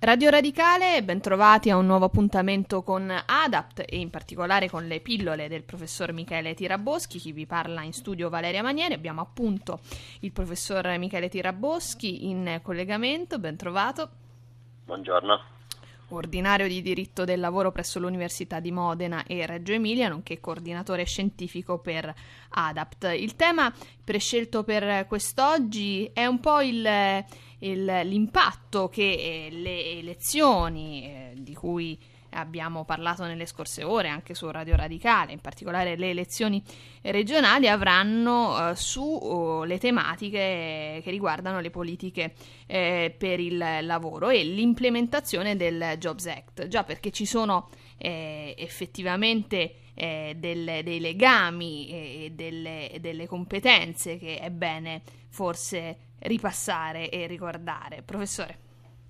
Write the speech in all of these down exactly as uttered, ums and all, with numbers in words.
Radio Radicale, bentrovati a un nuovo appuntamento con ADAPT e in particolare con le pillole del professor Michele Tiraboschi. Chi vi parla in studio Valeria Manieri. Abbiamo appunto il professor Michele Tiraboschi in collegamento, bentrovato. Buongiorno. Ordinario di diritto del lavoro presso l'Università di Modena e Reggio Emilia, nonché coordinatore scientifico per ADAPT. Il tema prescelto per quest'oggi è un po' il, il, l'impatto che eh, le elezioni eh, di cui abbiamo parlato nelle scorse ore anche su Radio Radicale, in particolare le elezioni regionali, avranno eh, su oh, le tematiche che riguardano le politiche eh, per il lavoro e l'implementazione del Jobs Act, già perché ci sono eh, effettivamente eh, delle, dei legami e delle, delle competenze che è bene forse ripassare e ricordare. Professore.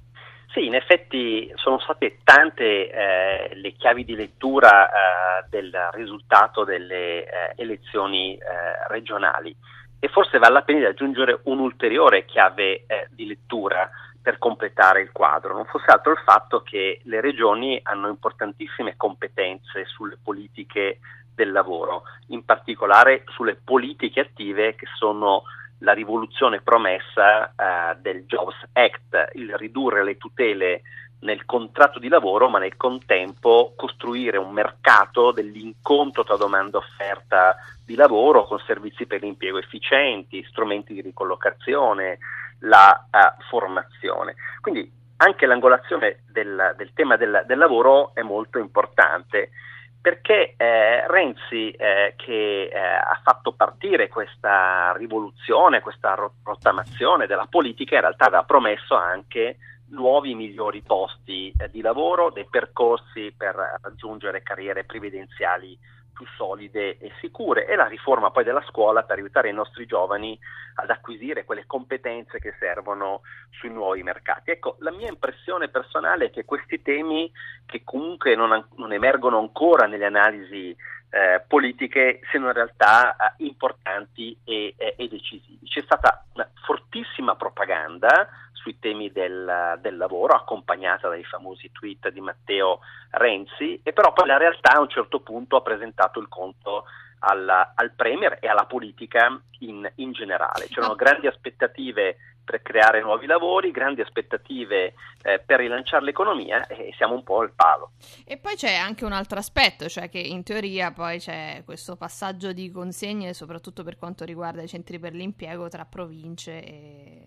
Sì, in effetti sono state tante eh, le chiavi di lettura eh, del risultato delle eh, elezioni eh, regionali e forse vale la pena di aggiungere un'ulteriore chiave eh, di lettura per completare il quadro, non fosse altro il fatto che le regioni hanno importantissime competenze sulle politiche del lavoro, in particolare sulle politiche attive che sono la rivoluzione promessa uh, del Jobs Act, il ridurre le tutele nel contratto di lavoro, ma nel contempo costruire un mercato dell'incontro tra domanda e offerta di lavoro con servizi per l'impiego efficienti, strumenti di ricollocazione, la uh, formazione. Quindi anche l'angolazione del, del tema del, del lavoro è molto importante, perché eh, Renzi, eh, che eh, ha fatto partire questa rivoluzione, questa rottamazione della politica, in realtà aveva promesso anche nuovi migliori posti eh, di lavoro, dei percorsi per raggiungere carriere previdenziali più solide e sicure, e la riforma poi della scuola per aiutare i nostri giovani ad acquisire quelle competenze che servono sui nuovi mercati. Ecco, la mia impressione personale è che questi temi, che comunque non, non emergono ancora nelle analisi eh, politiche, siano in realtà eh, importanti e, e, e decisivi. C'è stata una fortissima propaganda sui temi del, del lavoro, accompagnata dai famosi tweet di Matteo Renzi, e però poi la realtà a un certo punto ha presentato il conto al, al Premier e alla politica in, in generale. C'erano grandi aspettative per creare nuovi lavori, grandi aspettative eh, per rilanciare l'economia, e siamo un po' al palo. E poi c'è anche un altro aspetto, cioè che in teoria poi c'è questo passaggio di consegne, soprattutto per quanto riguarda i centri per l'impiego, tra province e...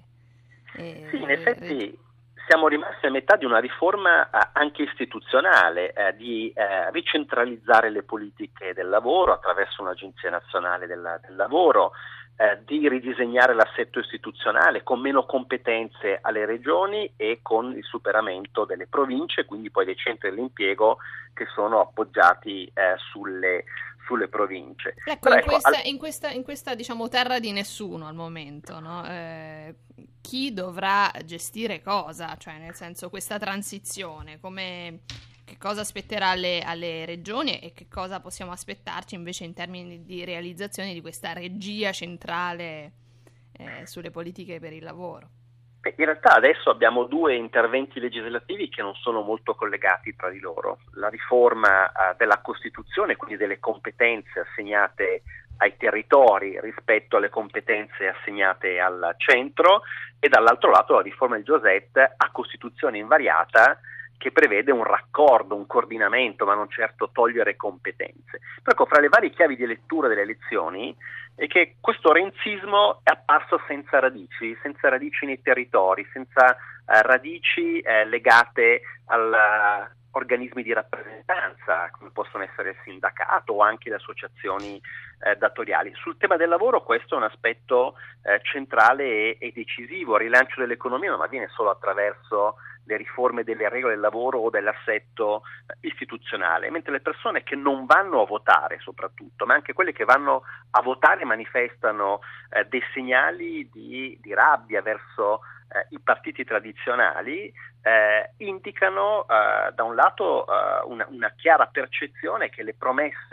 e sì, in effetti siamo rimasti a metà di una riforma eh, anche istituzionale, eh, di eh, ricentralizzare le politiche del lavoro attraverso un'agenzia nazionale del, del lavoro, eh, di ridisegnare l'assetto istituzionale con meno competenze alle regioni e con il superamento delle province, quindi poi dei centri dell'impiego che sono appoggiati eh, sulle sulle province. Ecco, Però, in, ecco questa, al... in questa in questa diciamo terra di nessuno al momento, no? Eh, chi dovrà gestire cosa? Cioè, nel senso, questa transizione, come, che cosa aspetterà alle, alle regioni e che cosa possiamo aspettarci invece in termini di realizzazione di questa regia centrale eh, sulle politiche per il lavoro? In realtà adesso abbiamo due interventi legislativi che non sono molto collegati tra di loro. La riforma uh, della Costituzione, quindi delle competenze assegnate ai territori rispetto alle competenze assegnate al centro, e dall'altro lato la riforma del Jobs Act a Costituzione invariata, che prevede un raccordo, un coordinamento, ma non certo togliere competenze. Ecco, fra le varie chiavi di lettura delle elezioni è che questo renzismo è apparso senza radici, senza radici nei territori, senza eh, radici eh, legate a organismi di rappresentanza, come possono essere il sindacato o anche le associazioni eh, datoriali. Sul tema del lavoro questo è un aspetto eh, centrale e, e decisivo. Il rilancio dell'economia non avviene solo attraverso le riforme delle regole del lavoro o dell'assetto istituzionale, mentre le persone che non vanno a votare soprattutto, ma anche quelle che vanno a votare manifestano eh, dei segnali di, di rabbia verso eh, i partiti tradizionali, eh, indicano eh, da un lato eh, una, una chiara percezione che le promesse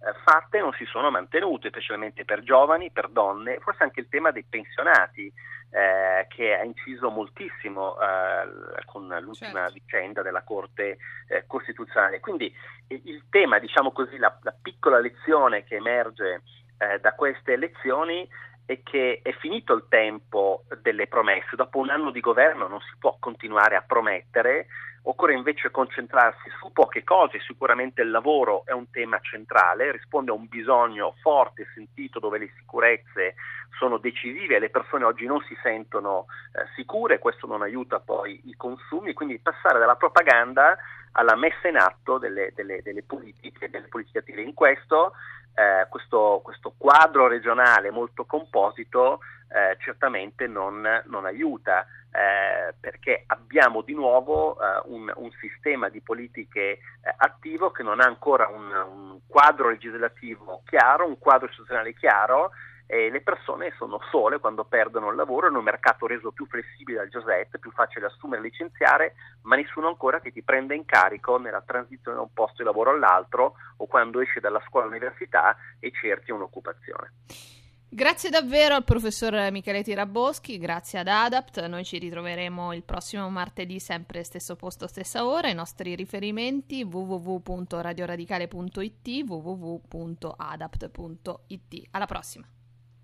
eh, fatte non si sono mantenute, specialmente per giovani, per donne, forse anche il tema dei pensionati, eh, che ha inciso moltissimo eh, con l'ultima certo. vicenda della Corte eh, Costituzionale. Quindi eh, il tema, diciamo così, la, la piccola lezione che emerge eh, da queste elezioni è che è finito il tempo delle promesse. Dopo un anno di governo non si può continuare a promettere, occorre invece concentrarsi su poche cose. Sicuramente il lavoro è un tema centrale, risponde a un bisogno forte e sentito, dove le sicurezze sono decisive e le persone oggi non si sentono eh, sicure, questo non aiuta poi i consumi, quindi passare dalla propaganda alla messa in atto delle, delle, delle politiche, delle politiche attive. In questo Eh, questo, questo quadro regionale molto composito eh, certamente non, non aiuta, eh, perché abbiamo di nuovo eh, un, un sistema di politiche eh, attivo che non ha ancora un, un quadro legislativo chiaro, un quadro istituzionale chiaro, e le persone sono sole quando perdono il lavoro in un mercato reso più flessibile dal Jobs Act, più facile assumere e licenziare, ma nessuno ancora che ti prenda in carico nella transizione da un posto di lavoro all'altro o quando esci dalla scuola all'università e cerchi un'occupazione. Grazie davvero al professor Michele Tiraboschi, grazie ad Adapt. Noi ci ritroveremo il prossimo martedì, sempre stesso posto, stessa ora. I nostri riferimenti w w w punto radioradicale punto i t, w w w punto adapt punto i t. Alla prossima.